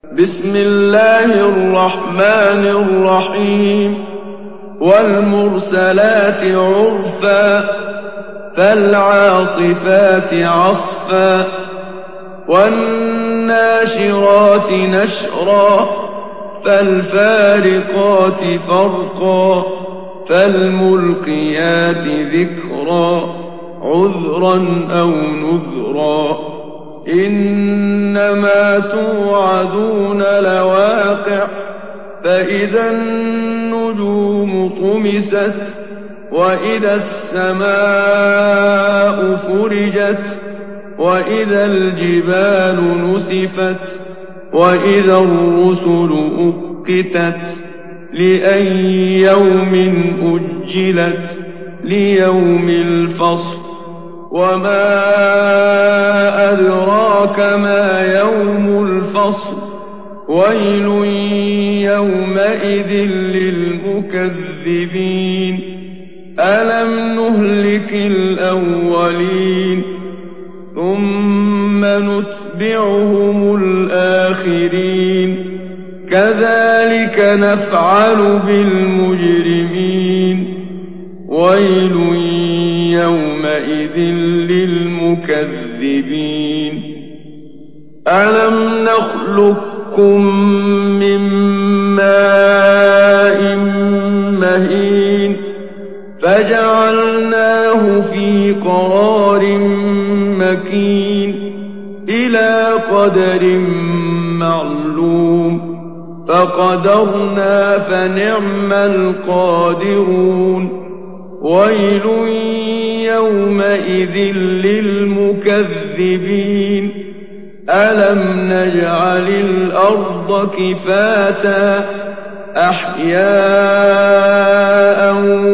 بسم الله الرحمن الرحيم والمرسلات عرفا فالعاصفات عصفا والناشرات نشرا فالفارقات فرقا فالملقيات ذكرا عذرا أو نذرا إنما توعدون لواقع فإذا النجوم طمست وإذا السماء فرجت وإذا الجبال نسفت وإذا الرسل أقتت لأي يوم أجلت ليوم الفصل وما أدراك ما يوم الفصل ويل يومئذ للمكذبين ألم نهلك الأولين ثم نتبعهم الآخرين كذلك نفعل بالمجرمين ويل يومئذ للمكذبين ألم نخلقكم من ماء مهين فجعلناه في قرار مكين إلى قدر معلوم فقدرنا فنعم القادرون ويل يومئذ للمكذبين ألم نجعل الأرض كفاتا أحياء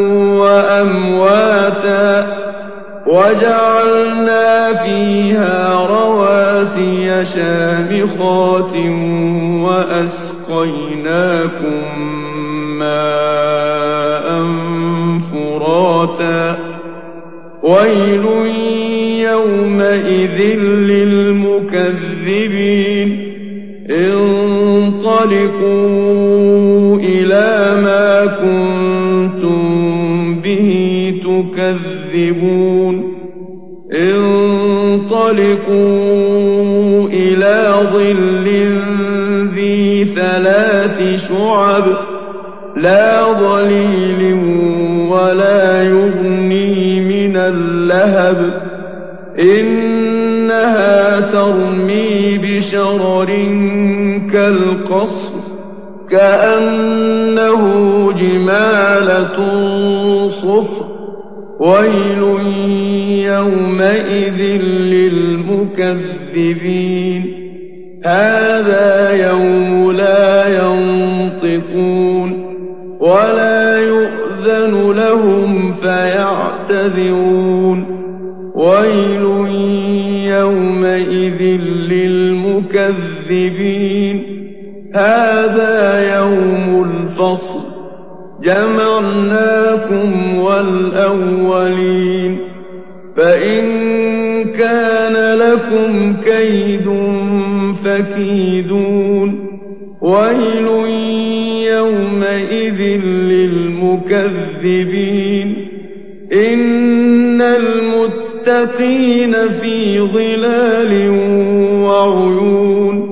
وأمواتا وجعلنا فيها رواسي شامخات وأسقيناكم ماء فراتا ويل يومئذ للمكذبين انطلقوا إلى ما كنتم به تكذبون انطلقوا إلى ظل ذي ثلاث شعب لا ظليل ولا يغني من اللهب إنها ترمي بشرر كالقصر كأنه جمالة صفر ويل يومئذ للمكذبين هذا يوم لا ينطقون ولا يؤذن لهم فيعتذرون ويل يومئذ للمكذبين هذا يوم الفصل جمعناكم والأولين فإن كان لكم كيد فكيدون ويل يومئذ للمكذبين إن المتقين في ظلال وعيون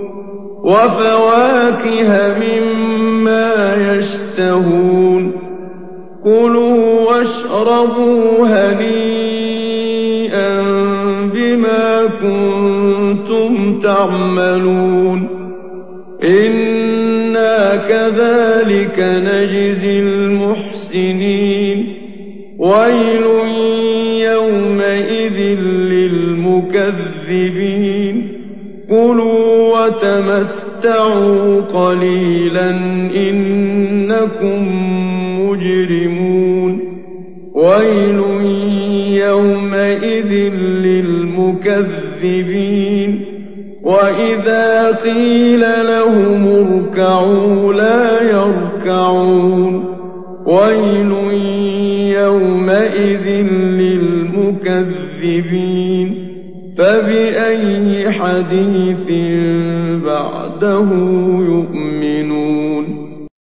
وفواكه مما يشتهون كلوا واشربوا هنيئا بما كنتم تعملون إنا كذلك نجزي المحسنين ويل يومئذ للمكذبين كلوا وتمتعوا قليلا إنكم مجرمون ويل يومئذ للمكذبين وإذا قيل لهم اركعوا لا يركعون ويل يومئذ للمكذبين فبأي حديث بعده يؤمنون